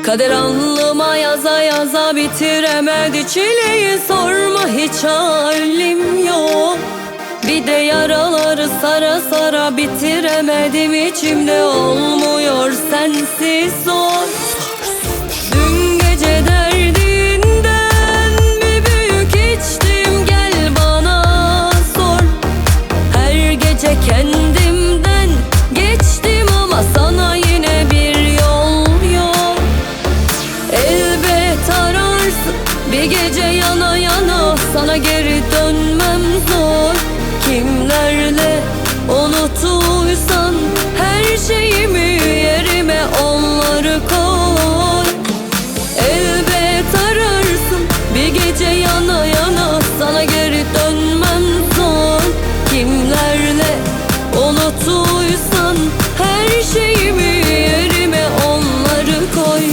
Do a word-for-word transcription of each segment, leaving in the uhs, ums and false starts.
Kader alnıma yaza yaza bitiremedi çileyi, sorma hiç halim yok. Bir de yaraları sara sara bitiremedim, içimde olmuyor sensiz zor. Dün gece derdinden bir büyük içtim, gel bana sor. Her gece kendimden geçtim ama sana yine bir yol yok. Elbet ararsın bir gece yana yana, sana geri dönmem zor. Kimlerle unuttuysan her şeyimi yerime onları koy. Elbet ararsın bir gece yana yana, sana geri dönmem zor. Kimlerle unuttuysan her şeyimi yerime onları koy.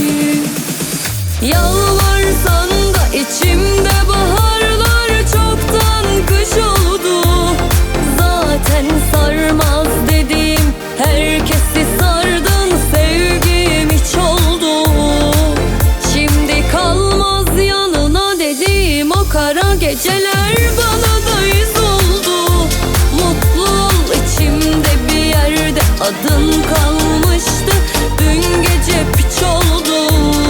Yalvarsan da içimde baharlar çoktan kış oldu. Zaten sarmaz dediğim herkesi sardın, sevgim hiç oldu. Şimdi kalmaz yanına dediğim o kara geceler bana da iz oldu. Mutlu ol, içimde bir yerde adın kalmıştı. Dün gece piç oldu.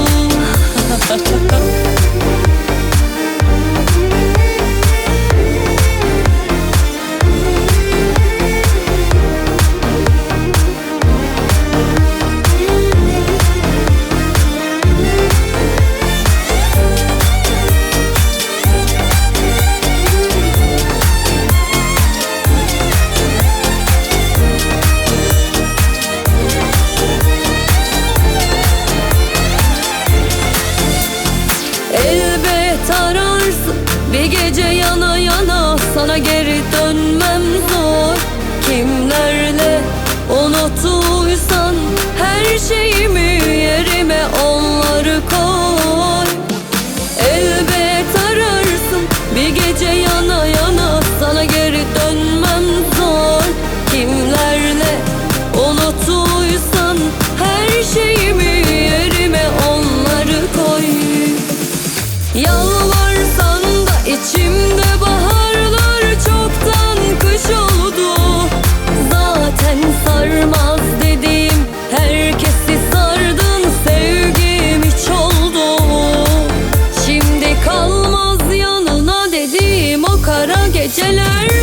Elbet ararsın bir gece yana yana, sana geri dönmem zor. Kimlerle unuttuysan her şeyimi yerime onları koy. Elbet ararsın bir gece yana yana, sana geri dönmem zor. Kimlerle unuttuysan her şeyimi yerime onları koy. Yalvarsan da içimde baharlar çoktan kış oldu. Zaten sarmaz dediğim herkesi sardın, sevgim hiç oldu. Şimdi kalmaz yanına dediğim o kara geceler